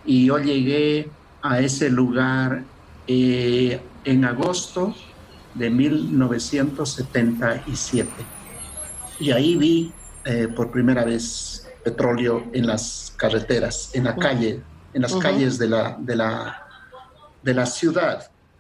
y yo llegué a ese lugar en agosto de 1977. Y ahí vi por primera vez petróleo en las carreteras, en las Mm-hmm. calles de la ciudad.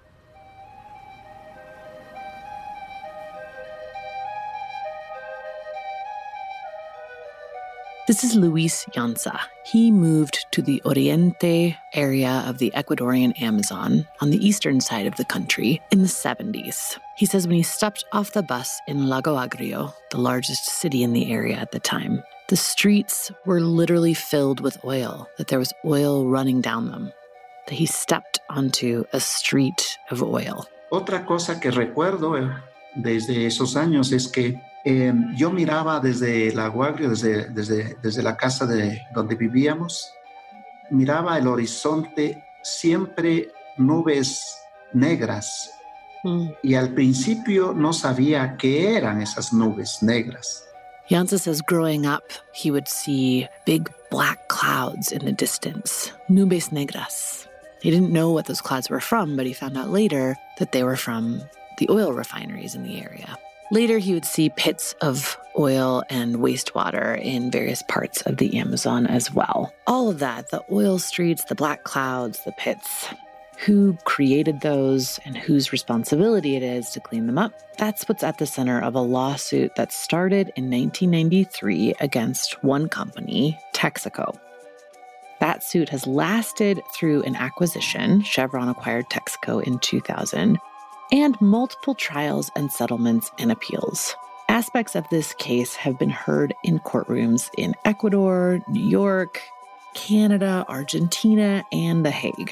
This is Luis Llanza. He moved to the Oriente area of the Ecuadorian Amazon on the eastern side of the country in the 70s. He says when he stepped off the bus in Lago Agrio, the largest city in the area at the time, the streets were literally filled with oil, that there was oil running down them, that he stepped onto a street of oil. Otra cosa que recuerdo desde esos años es que yo miraba desde el Aguagrio, desde la casa donde vivíamos, miraba el horizonte, siempre nubes negras. Y al principio no sabía qué eran esas nubes negras. Llanza says growing up, he would see big black clouds in the distance, nubes negras. He didn't know what those clouds were from, but he found out later that they were from the oil refineries in the area. Later, he would see pits of oil and wastewater in various parts of the Amazon as well. All of that, the oil streets, the black clouds, the pits, who created those and whose responsibility it is to clean them up, that's what's at the center of a lawsuit that started in 1993 against one company, Texaco. That suit has lasted through an acquisition. Chevron acquired Texaco in 2000, and multiple trials and settlements and appeals. Aspects of this case have been heard in courtrooms in Ecuador, New York, Canada, Argentina, and The Hague.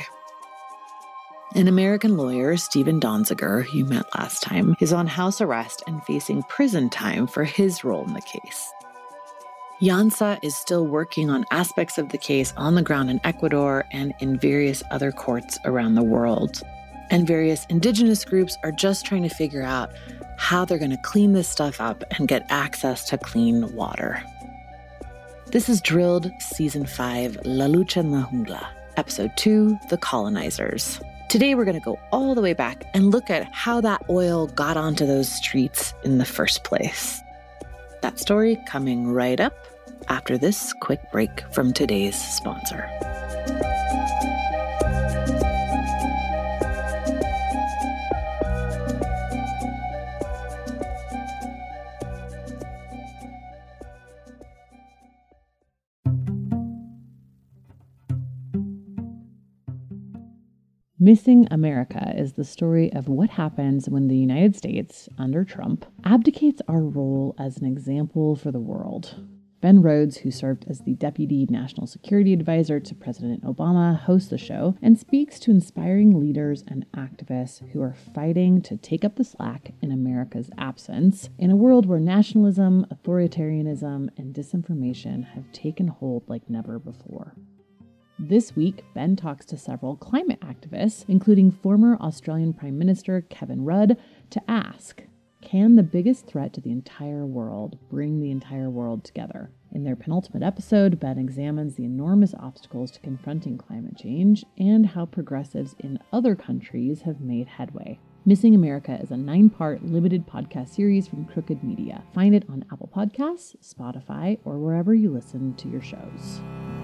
An American lawyer, Stephen Donziger, who you met last time, is on house arrest and facing prison time for his role in the case. Llanza is still working on aspects of the case on the ground in Ecuador and in various other courts around the world. And various indigenous groups are just trying to figure out how they're going to clean this stuff up and get access to clean water. This is Drilled Season 5, La Lucha en la Jungla, Episode 2, The Colonizers. Today we're going to go all the way back and look at how that oil got onto those streets in the first place. That story coming right up after this quick break from today's sponsor. Missing America is the story of what happens when the United States, under Trump, abdicates our role as an example for the world. Ben Rhodes, who served as the Deputy National Security Advisor to President Obama, hosts the show and speaks to inspiring leaders and activists who are fighting to take up the slack in America's absence in a world where nationalism, authoritarianism, and disinformation have taken hold like never before. This week, Ben talks to several climate activists, including former Australian Prime Minister Kevin Rudd, to ask, can the biggest threat to the entire world bring the entire world together? In their penultimate episode, Ben examines the enormous obstacles to confronting climate change and how progressives in other countries have made headway. Missing America is a 9-part limited podcast series from Crooked Media. Find it on Apple Podcasts, Spotify, or wherever you listen to your shows.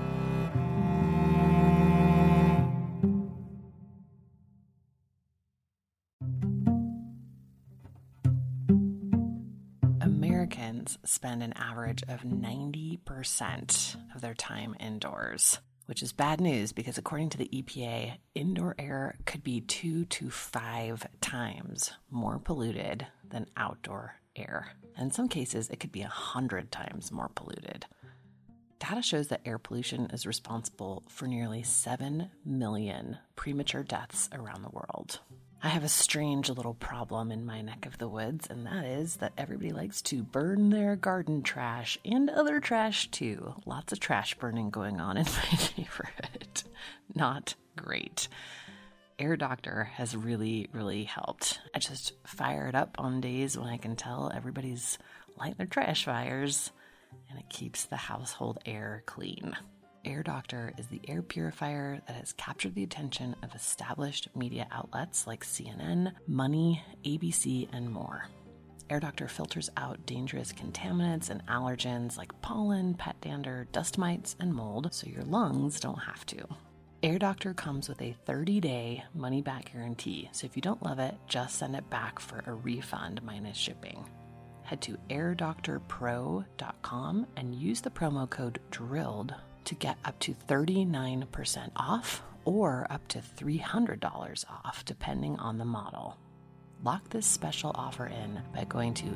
Americans spend an average of 90% of their time indoors, which is bad news because according to the EPA, indoor air could be 2 to 5 times more polluted than outdoor air. And in some cases, it could be 100 times more polluted. Data shows that air pollution is responsible for nearly 7 million premature deaths around the world. I have a strange little problem in my neck of the woods, and that is that everybody likes to burn their garden trash and other trash too. Lots of trash burning going on in my neighborhood. Not great. Air Doctor has really, really helped. I just fire it up on days when I can tell everybody's lighting their trash fires, and it keeps the household air clean. Air Doctor is the air purifier that has captured the attention of established media outlets like CNN, Money, ABC, and more. Air Doctor filters out dangerous contaminants and allergens like pollen, pet dander, dust mites, and mold, so your lungs don't have to. Air Doctor comes with a 30-day money-back guarantee, so if you don't love it, just send it back for a refund minus shipping. Head to airdoctorpro.com and use the promo code DRILLED to get up to 39% off or up to $300 off, depending on the model. Lock this special offer in by going to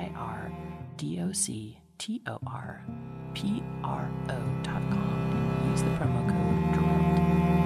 airdoctorpro.com and use the promo code DRILLED.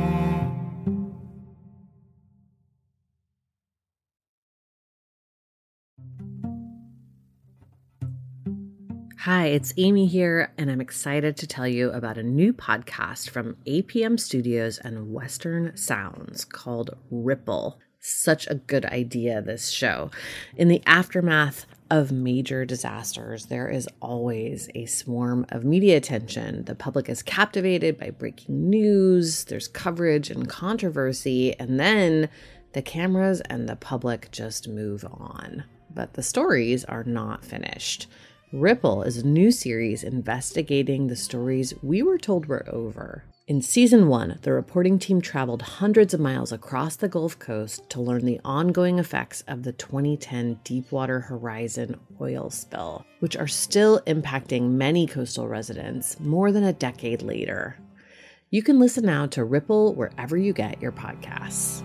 Hi, it's Amy here, and I'm excited to tell you about a new podcast from APM Studios and Western Sounds called Ripple. Such a good idea, this show. In the aftermath of major disasters, there is always a swarm of media attention. The public is captivated by breaking news, there's coverage and controversy, and then the cameras and the public just move on. But the stories are not finished. Ripple is a new series investigating the stories we were told were over. In season 1, the reporting team traveled hundreds of miles across the Gulf Coast to learn the ongoing effects of the 2010 Deepwater Horizon oil spill, which are still impacting many coastal residents more than a decade later. You can listen now to Ripple wherever you get your podcasts.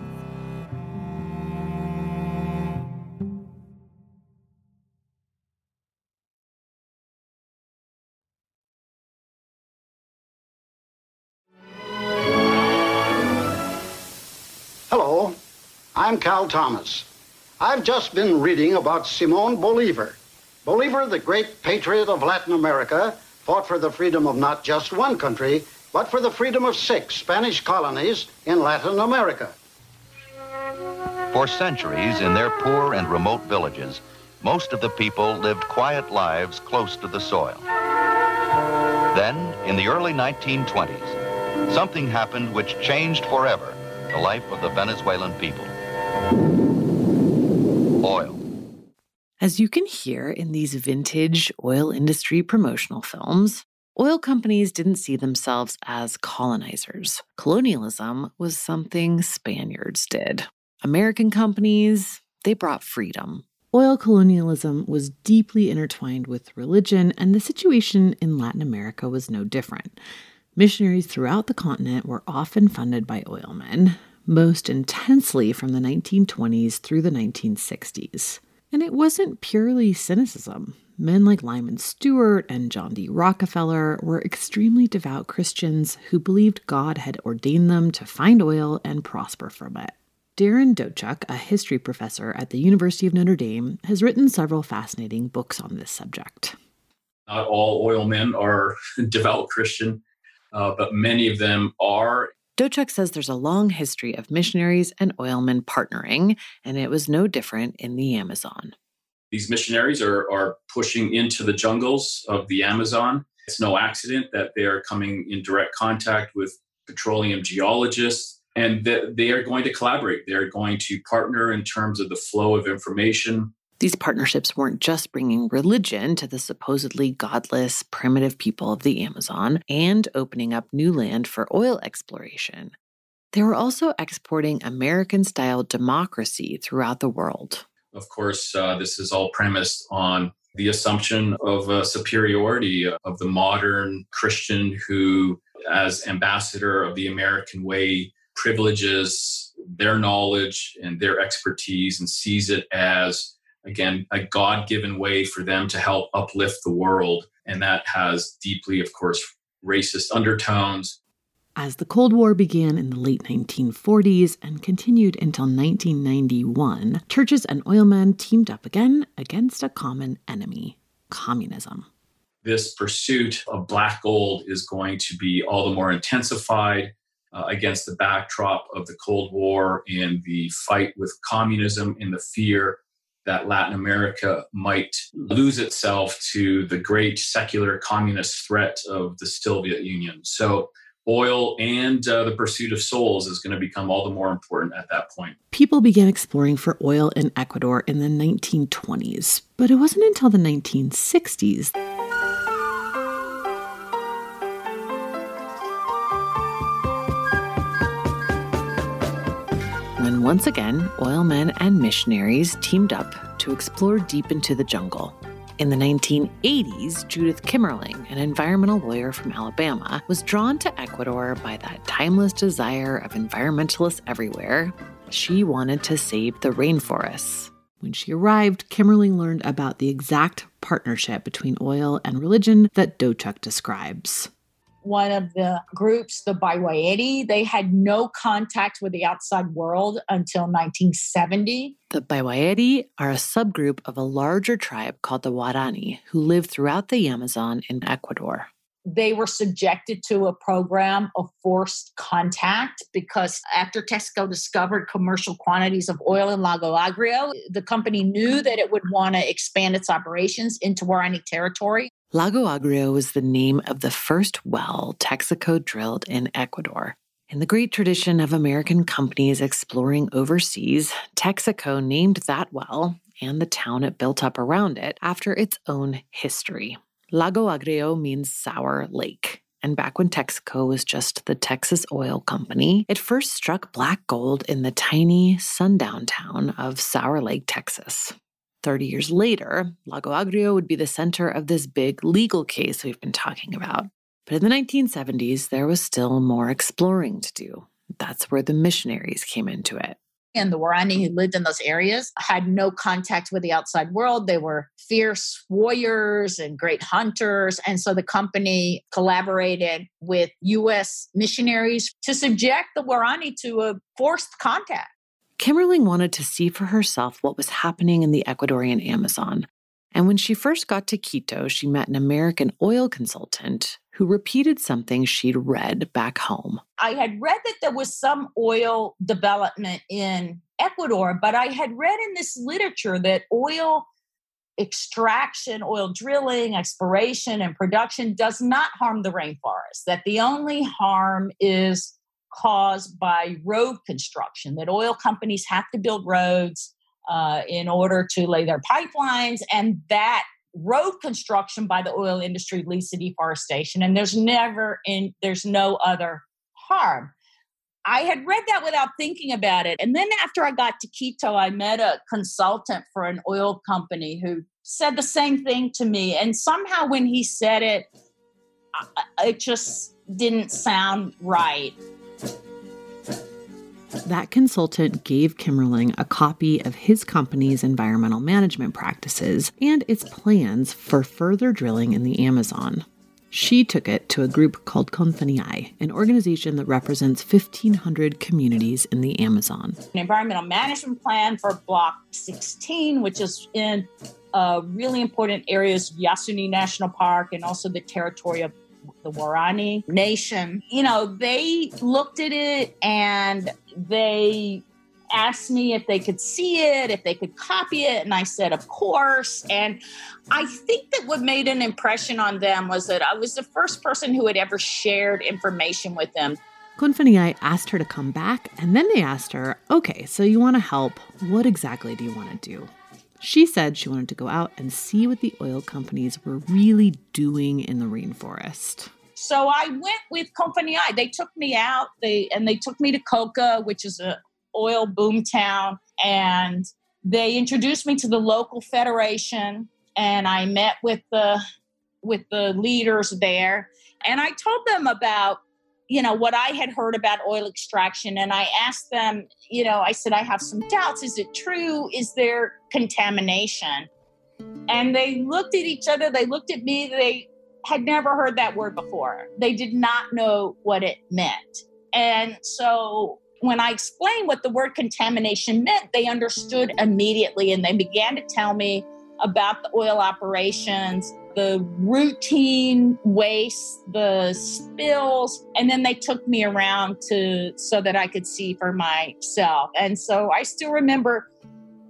Hello, I'm Cal Thomas. I've just been reading about Simón Bolívar. Bolívar, the great patriot of Latin America, fought for the freedom of not just one country, but for the freedom of 6 Spanish colonies in Latin America. For centuries, in their poor and remote villages, most of the people lived quiet lives close to the soil. Then, in the early 1920s, something happened which changed forever the life of the Venezuelan people. Oil. As you can hear in these vintage oil industry promotional films, oil companies didn't see themselves as colonizers. Colonialism was something Spaniards did. American companies, they brought freedom. Oil colonialism was deeply intertwined with religion, and the situation in Latin America was no different. Missionaries throughout the continent were often funded by oilmen, most intensely from the 1920s through the 1960s. And it wasn't purely cynicism. Men like Lyman Stewart and John D. Rockefeller were extremely devout Christians who believed God had ordained them to find oil and prosper from it. Darren Dochuk, a history professor at the University of Notre Dame, has written several fascinating books on this subject. Not all oilmen are devout Christian, but many of them are. Dochuk says there's a long history of missionaries and oilmen partnering, and it was no different in the Amazon. These missionaries are pushing into the jungles of the Amazon. It's no accident that they are coming in direct contact with petroleum geologists, and they are going to collaborate. They're going to partner in terms of the flow of information. These partnerships weren't just bringing religion to the supposedly godless, primitive people of the Amazon and opening up new land for oil exploration. They were also exporting American-style democracy throughout the world. Of course, this is all premised on the assumption of superiority of the modern Christian who, as ambassador of the American way, privileges their knowledge and their expertise and sees it as, again, a God-given way for them to help uplift the world. And that has deeply, of course, racist undertones. As the Cold War began in the late 1940s and continued until 1991, churches and oilmen teamed up again against a common enemy, communism. This pursuit of black gold is going to be all the more intensified against the backdrop of the Cold War and the fight with communism and the fear that Latin America might lose itself to the great secular communist threat of the Soviet Union. So oil and the pursuit of souls is going to become all the more important at that point. People began exploring for oil in Ecuador in the 1920s, but it wasn't until the 1960s when once again, oilmen and missionaries teamed up to explore deep into the jungle. In the 1980s, Judith Kimmerling, an environmental lawyer from Alabama, was drawn to Ecuador by that timeless desire of environmentalists everywhere. She wanted to save the rainforests. When she arrived, Kimmerling learned about the exact partnership between oil and religion that Dochuk describes. One of the groups, the Baywaeri, they had no contact with the outside world until 1970. The Baywaeri are a subgroup of a larger tribe called the Guarani, who live throughout the Amazon in Ecuador. They were subjected to a program of forced contact because after Texaco discovered commercial quantities of oil in Lago Agrio, the company knew that it would want to expand its operations into Guarani territory. Lago Agrio was the name of the first well Texaco drilled in Ecuador. In the great tradition of American companies exploring overseas, Texaco named that well and the town it built up around it after its own history. Lago Agrio means sour lake. And back when Texaco was just the Texas Oil Company, it first struck black gold in the tiny sundown town of Sour Lake, Texas. 30 years later, Lago Agrio would be the center of this big legal case we've been talking about. But in the 1970s, there was still more exploring to do. That's where the missionaries came into it. And the Guarani who lived in those areas had no contact with the outside world. They were fierce warriors and great hunters. And so the company collaborated with U.S. missionaries to subject the Guarani to a forced contact. Kimmerling wanted to see for herself what was happening in the Ecuadorian Amazon. And when she first got to Quito, she met an American oil consultant who repeated something she'd read back home. I had read that there was some oil development in Ecuador, but I had read in this literature that oil extraction, oil drilling, exploration, and production does not harm the rainforest, that the only harm is caused by road construction, that oil companies have to build roads in order to lay their pipelines, and that road construction by the oil industry leads to deforestation, and there's no other harm. I had read that without thinking about it. And then after I got to Quito, I met a consultant for an oil company who said the same thing to me. And somehow when he said it, it just didn't sound right. That consultant gave Kimmerling a copy of his company's environmental management practices and its plans for further drilling in the Amazon. She took it to a group called Confaniai, an organization that represents 1,500 communities in the Amazon. An environmental management plan for Block 16, which is in really important areas of Yasuni National Park and also the territory of the Guarani Nation. You know, they looked at it and they asked me if they could see it, if they could copy it. And I said, of course. And I think that what made an impression on them was that I was the first person who had ever shared information with them. Confaniai asked her to come back, and then they asked her, okay, so you want to help. What exactly do you want to do? She said she wanted to go out and see what the oil companies were really doing in the rainforest. So I went with Confaniai. They took me out, they took me to Coca, which is a oil boom town, and they introduced me to the local federation, and I met with the leaders there, and I told them about, you know, what I had heard about oil extraction, and I asked them, you know, I said, I have some doubts. Is it true? Is there contamination? And they looked at each other. They looked at me. They had never heard that word before. They did not know what it meant. And so when I explained what the word contamination meant, they understood immediately, and they began to tell me about the oil operations, the routine waste, the spills, and then they took me around so that I could see for myself. And so I still remember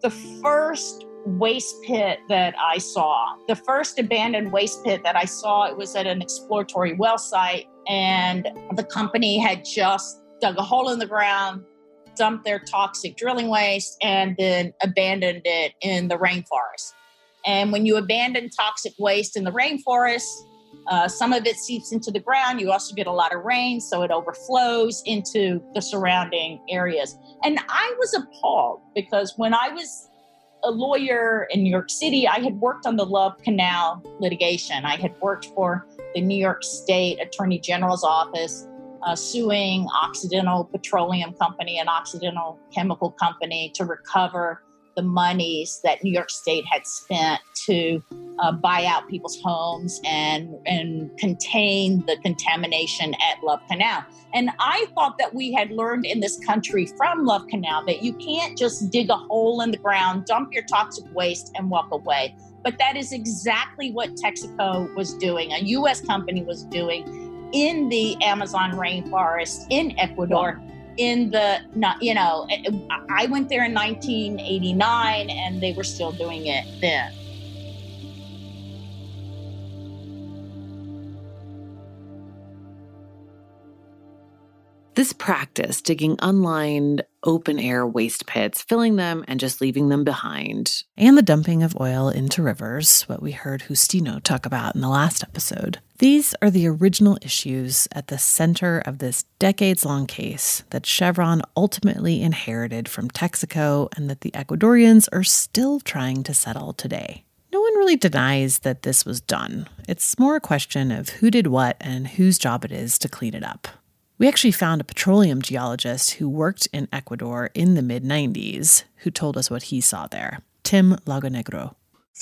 the first waste pit that I saw, the first abandoned waste pit that I saw, it was at an exploratory well site, and the company had just dug a hole in the ground, dumped their toxic drilling waste, and then abandoned it in the rainforest. And when you abandon toxic waste in the rainforest, some of it seeps into the ground. You also get a lot of rain, so it overflows into the surrounding areas. And I was appalled because when I was a lawyer in New York City, I had worked on the Love Canal litigation. I had worked for the New York State Attorney General's office, suing Occidental Petroleum Company and Occidental Chemical Company to recover the monies that New York State had spent to buy out people's homes and contain the contamination at Love Canal. And I thought that we had learned in this country from Love Canal that you can't just dig a hole in the ground, dump your toxic waste, and walk away. But that is exactly what Texaco was doing, a U.S. company was doing in the Amazon rainforest in Ecuador. I went there in 1989 and they were still doing it then. This practice, digging unlined, open-air waste pits, filling them and just leaving them behind, and the dumping of oil into rivers, what we heard Justino talk about in the last episode, these are the original issues at the center of this decades-long case that Chevron ultimately inherited from Texaco and that the Ecuadorians are still trying to settle today. No one really denies that this was done. It's more a question of who did what and whose job it is to clean it up. We actually found a petroleum geologist who worked in Ecuador in the mid-90s who told us what he saw there. Tim Lagonegro.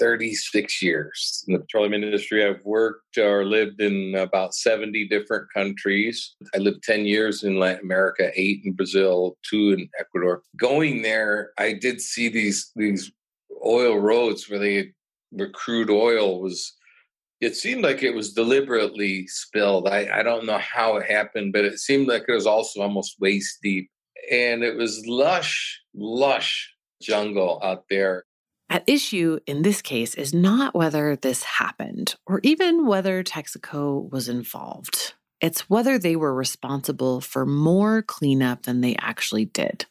36 years in the petroleum industry. I've worked or lived in about 70 different countries. I lived 10 years in Latin America, 8 in Brazil, 2 in Ecuador. Going there, I did see these oil roads where crude oil was. It seemed like it was deliberately spilled. I don't know how it happened, but it seemed like it was also almost waist deep. And it was lush jungle out there. At issue in this case is not whether this happened or even whether Texaco was involved. It's whether they were responsible for more cleanup than they actually did.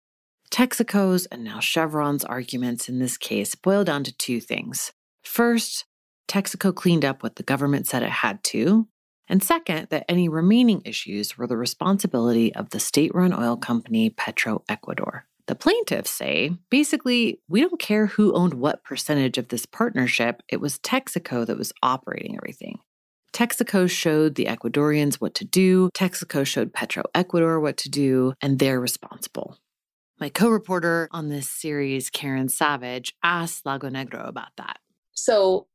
Texaco's and now Chevron's arguments in this case boil down to 2 things. First, Texaco cleaned up what the government said it had to. And second, that any remaining issues were the responsibility of the state-run oil company Petroecuador. The plaintiffs say, basically, we don't care who owned what percentage of this partnership. It was Texaco that was operating everything. Texaco showed the Ecuadorians what to do. Texaco showed Petroecuador what to do, and they're responsible. My co-reporter on this series, Karen Savage, asked Lagonegro about that. So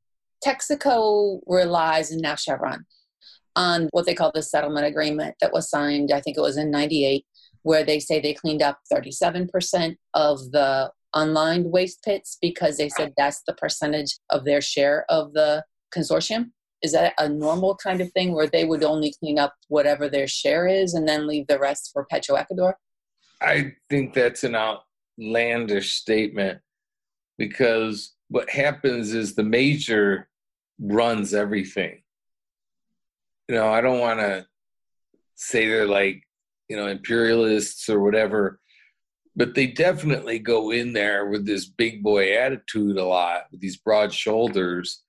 Texaco relies, and now Chevron, on what they call the settlement agreement that was signed, I think it was in 98, where they say they cleaned up 37% of the unlined waste pits because they said that's the percentage of their share of the consortium. Is that a normal kind of thing where they would only clean up whatever their share is and then leave the rest for Petroecuador? I think that's an outlandish statement because what happens is the major runs everything. I don't want to say they're like, imperialists or whatever, but they definitely go in there with this big boy attitude a lot, with these broad shoulders,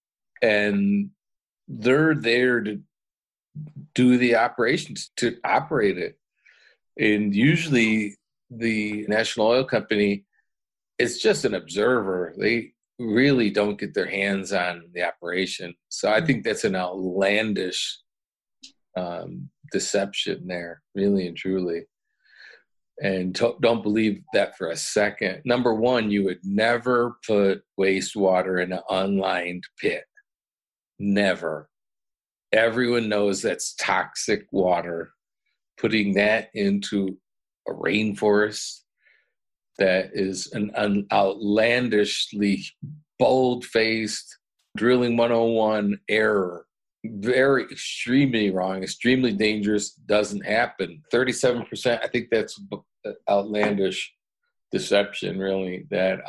and they're there to do the operations, to operate it. And usually the National Oil Company is just an observer. They really don't get their hands on the operation. So I think that's an outlandish deception there, really and truly. And don't believe that for a second. Number one, you would never put wastewater in an unlined pit. Never. Everyone knows that's toxic water. Putting that into a rainforest, that is an outlandishly bold-faced drilling 101 error. Very extremely wrong, extremely dangerous, doesn't happen. 37%, I think that's outlandish. deception, really, that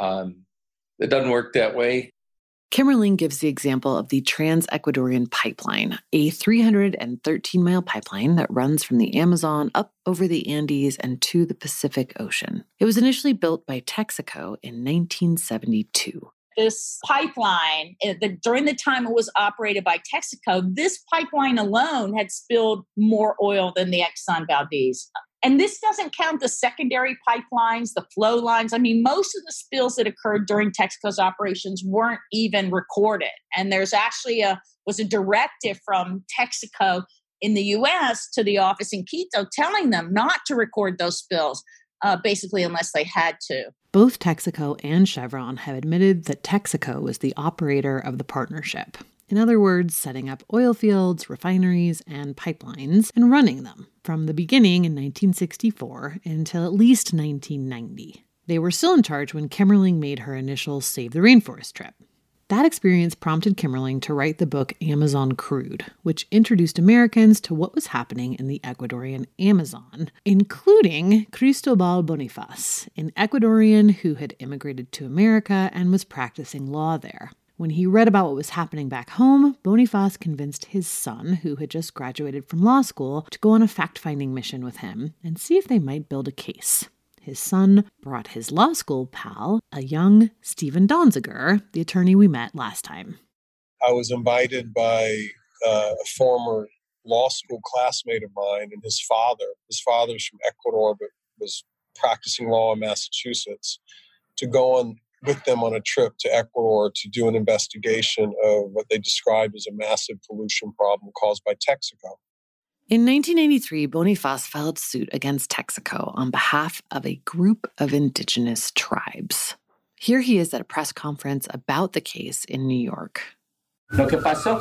it doesn't work that way. Kimmerling gives the example of the Trans-Ecuadorian Pipeline, a 313-mile pipeline that runs from the Amazon up over the Andes and to the Pacific Ocean. It was initially built by Texaco in 1972. This pipeline, during the time it was operated by Texaco, this pipeline alone had spilled more oil than the Exxon Valdez. And this doesn't count the secondary pipelines, the flow lines. I mean, most of the spills that occurred during Texaco's operations weren't even recorded. And there's actually was a directive from Texaco in the U.S. to the office in Quito telling them not to record those spills, basically unless they had to. Both Texaco and Chevron have admitted that Texaco was the operator of the partnership. In other words, setting up oil fields, refineries, and pipelines, and running them from the beginning in 1964 until at least 1990. They were still in charge when Kimmerling made her initial Save the Rainforest trip. That experience prompted Kimmerling to write the book Amazon Crude, which introduced Americans to what was happening in the Ecuadorian Amazon, including Cristobal Bonifaz, an Ecuadorian who had immigrated to America and was practicing law there. When he read about what was happening back home, Bonifaz convinced his son, who had just graduated from law school, to go on a fact-finding mission with him and see if they might build a case. His son brought his law school pal, a young Stephen Donziger, the attorney we met last time. I was invited by a former law school classmate of mine and his father. His father's from Ecuador, but was practicing law in Massachusetts, to go on with them on a trip to Ecuador to do an investigation of what they described as a massive pollution problem caused by Texaco. In 1993, Bonifaz filed suit against Texaco on behalf of a group of indigenous tribes. Here he is at a press conference about the case in New York. What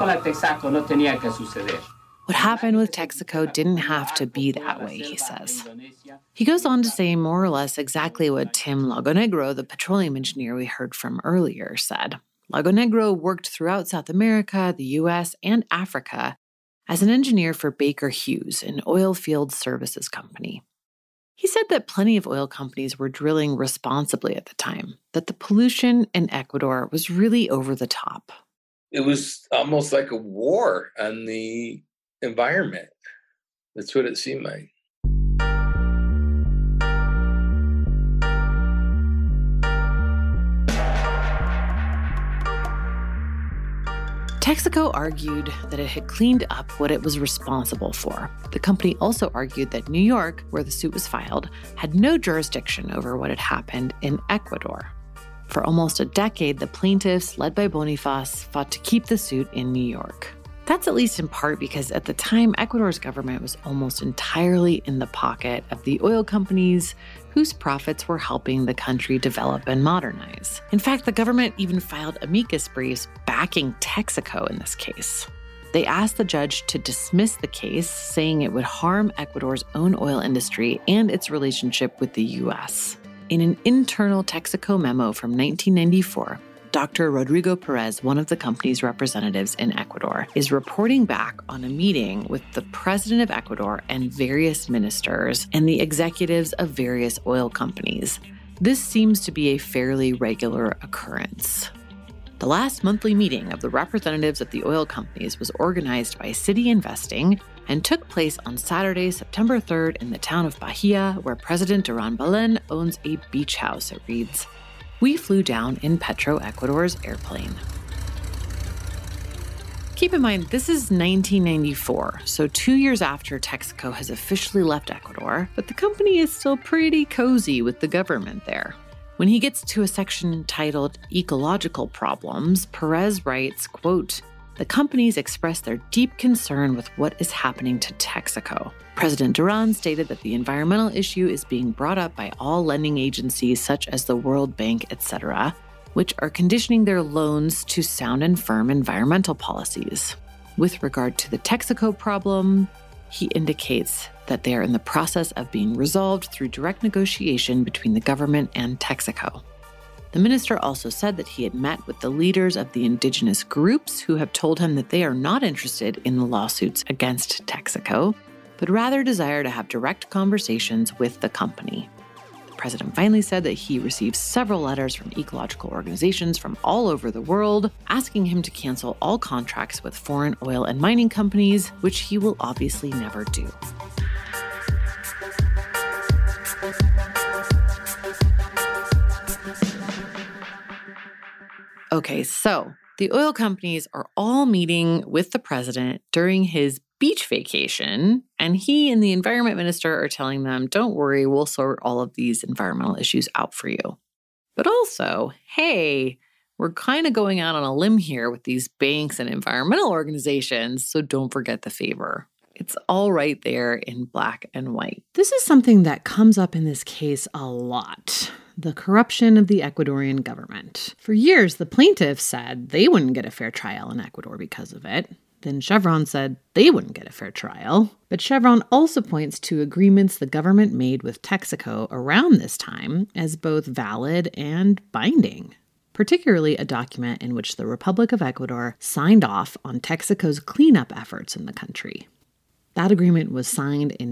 happened with Texaco didn't have to be that way, he says. He goes on to say more or less exactly what Tim Lagonegro, the petroleum engineer we heard from earlier, said. Lagonegro worked throughout South America, the U.S., and Africa as an engineer for Baker Hughes, an oil field services company. He said that plenty of oil companies were drilling responsibly at the time, that the pollution in Ecuador was really over the top. It was almost like a war on the environment. That's what it seemed like. Texaco argued that it had cleaned up what it was responsible for. The company also argued that New York, where the suit was filed, had no jurisdiction over what had happened in Ecuador. For almost a decade, the plaintiffs, led by Bonifaz, fought to keep the suit in New York. That's at least in part because at the time, Ecuador's government was almost entirely in the pocket of the oil companies whose profits were helping the country develop and modernize. In fact, the government even filed amicus briefs backing Texaco in this case. They asked the judge to dismiss the case, saying it would harm Ecuador's own oil industry and its relationship with the U.S. In an internal Texaco memo from 1994, Dr. Rodrigo Perez, one of the company's representatives in Ecuador, is reporting back on a meeting with the president of Ecuador and various ministers and the executives of various oil companies. This seems to be a fairly regular occurrence. The last monthly meeting of the representatives of the oil companies was organized by City Investing and took place on Saturday, September 3rd in the town of Bahia, where President Duran Belen owns a beach house, it reads. We flew down in Petroecuador's airplane. Keep in mind, this is 1994, so 2 years after Texaco has officially left Ecuador, but the company is still pretty cozy with the government there. When he gets to a section titled Ecological Problems, Perez writes, quote, the companies expressed their deep concern with what is happening to Texaco. President Duran stated that the environmental issue is being brought up by all lending agencies such as the World Bank, etc., which are conditioning their loans to sound and firm environmental policies. With regard to the Texaco problem, he indicates that they are in the process of being resolved through direct negotiation between the government and Texaco. The minister also said that he had met with the leaders of the indigenous groups who have told him that they are not interested in the lawsuits against Texaco, but rather desire to have direct conversations with the company. president finally said that he received several letters from ecological organizations from all over the world asking him to cancel all contracts with foreign oil and mining companies, which he will obviously never do. Okay, so the oil companies are all meeting with the president during his beach vacation, and he and the environment minister are telling them, don't worry, we'll sort all of these environmental issues out for you. But also, hey, we're kind of going out on a limb here with these banks and environmental organizations, so don't forget the favor. It's all right there in black and white. This is something that comes up in this case a lot. The corruption of the Ecuadorian government. For years, the plaintiffs said they wouldn't get a fair trial in Ecuador because of it. Then Chevron said they wouldn't get a fair trial. But Chevron also points to agreements the government made with Texaco around this time as both valid and binding, particularly a document in which the Republic of Ecuador signed off on Texaco's cleanup efforts in the country. That agreement was signed in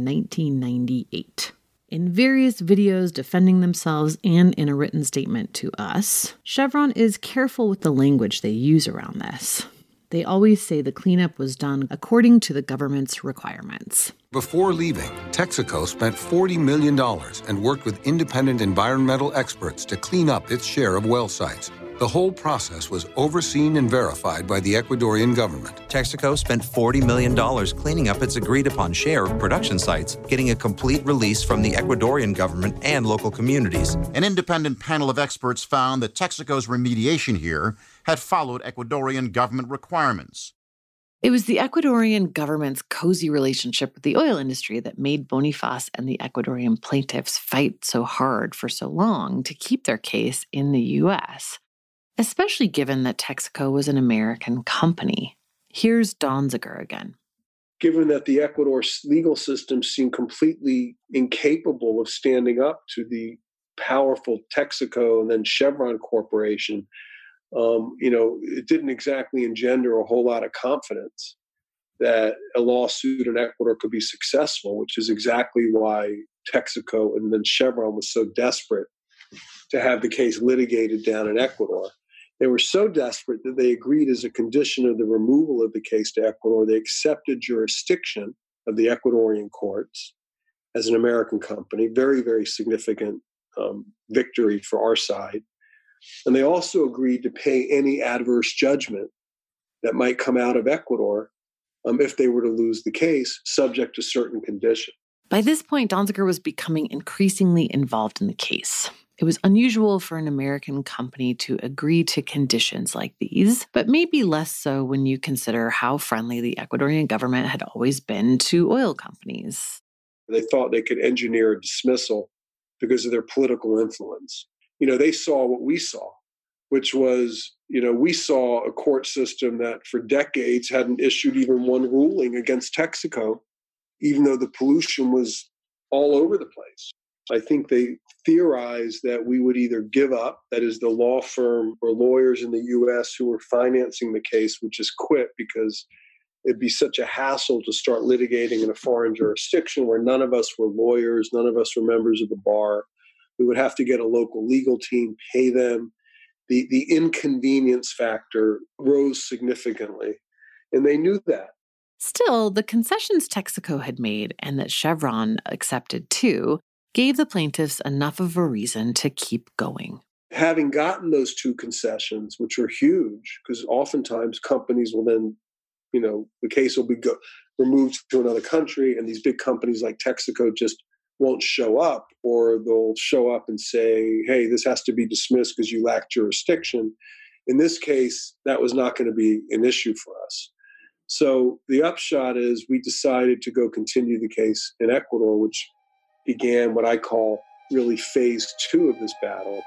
1998. In various videos defending themselves and in a written statement to us, Chevron is careful with the language they use around this. They always say the cleanup was done according to the government's requirements. Before leaving, Texaco spent $40 million and worked with independent environmental experts to clean up its share of well sites. The whole process was overseen and verified by the Ecuadorian government. Texaco spent $40 million cleaning up its agreed-upon share of production sites, getting a complete release from the Ecuadorian government and local communities. An independent panel of experts found that Texaco's remediation here had followed Ecuadorian government requirements. It was the Ecuadorian government's cozy relationship with the oil industry that made Boniface and the Ecuadorian plaintiffs fight so hard for so long to keep their case in the U.S., especially given that Texaco was an American company. Here's Donziger again. Given that the Ecuador legal system seemed completely incapable of standing up to the powerful Texaco and then Chevron Corporation, it didn't exactly engender a whole lot of confidence that a lawsuit in Ecuador could be successful, which is exactly why Texaco and then Chevron was so desperate to have the case litigated down in Ecuador. They were so desperate that they agreed as a condition of the removal of the case to Ecuador, they accepted jurisdiction of the Ecuadorian courts as an American company, very, very significant victory for our side. And they also agreed to pay any adverse judgment that might come out of Ecuador if they were to lose the case, subject to certain conditions. By this point, Donziger was becoming increasingly involved in the case. It was unusual for an American company to agree to conditions like these, but maybe less so when you consider how friendly the Ecuadorian government had always been to oil companies. They thought they could engineer a dismissal because of their political influence. They saw what we saw, which was, we saw a court system that for decades hadn't issued even one ruling against Texaco, even though the pollution was all over the place. I think they theorized that we would either give up, that is the law firm or lawyers in the U.S. who were financing the case would just quit because it'd be such a hassle to start litigating in a foreign jurisdiction where none of us were lawyers, none of us were members of the bar. We would have to get a local legal team, pay them. The inconvenience factor rose significantly, and they knew that. Still, the concessions Texaco had made and that Chevron accepted too gave the plaintiffs enough of a reason to keep going. Having gotten those two concessions, which are huge, because oftentimes companies will then, the case will be removed to another country, and these big companies like Texaco just won't show up, or they'll show up and say, hey, this has to be dismissed because you lack jurisdiction. In this case, that was not going to be an issue for us. So the upshot is we decided to go continue the case in Ecuador, which began what I call really phase 2 of this battle.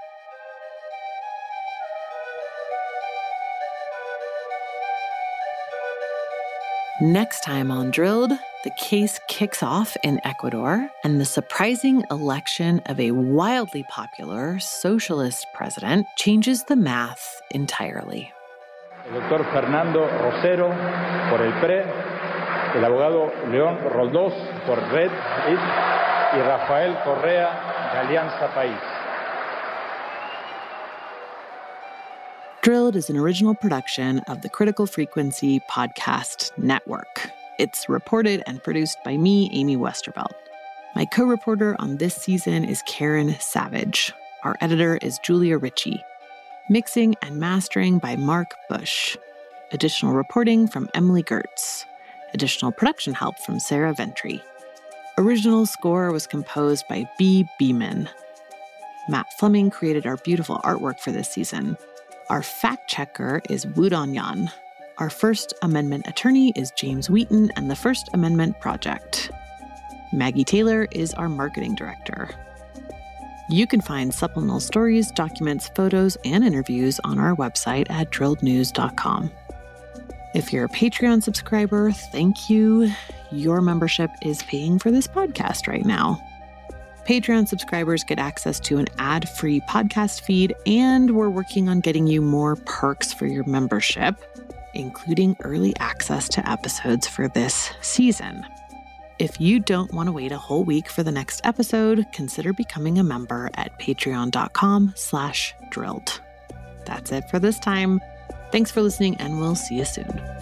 Next time on Drilled, the case kicks off in Ecuador and the surprising election of a wildly popular socialist president changes the math entirely. El doctor Fernando Rosero por el PRE, el abogado León Roldós por Red y Rafael Correa de Alianza País. Drilled is an original production of the Critical Frequency Podcast Network. It's reported and produced by me, Amy Westervelt. My co-reporter on this season is Karen Savage. Our editor is Julia Ritchie. Mixing and mastering by Mark Bush. Additional reporting from Emily Gertz. Additional production help from Sarah Ventry. Original score was composed by B. Beeman. Matt Fleming created our beautiful artwork for this season. Our fact-checker is Wudon Yan. Our First Amendment attorney is James Wheaton and the First Amendment Project. Maggie Taylor is our marketing director. You can find supplemental stories, documents, photos, and interviews on our website at drillednews.com. If you're a Patreon subscriber, thank you. Your membership is paying for this podcast right now. Patreon subscribers get access to an ad-free podcast feed, and we're working on getting you more perks for your membership, including early access to episodes for this season. If you don't want to wait a whole week for the next episode, consider becoming a member at patreon.com/drilled. That's it for this time. Thanks for listening, and we'll see you soon.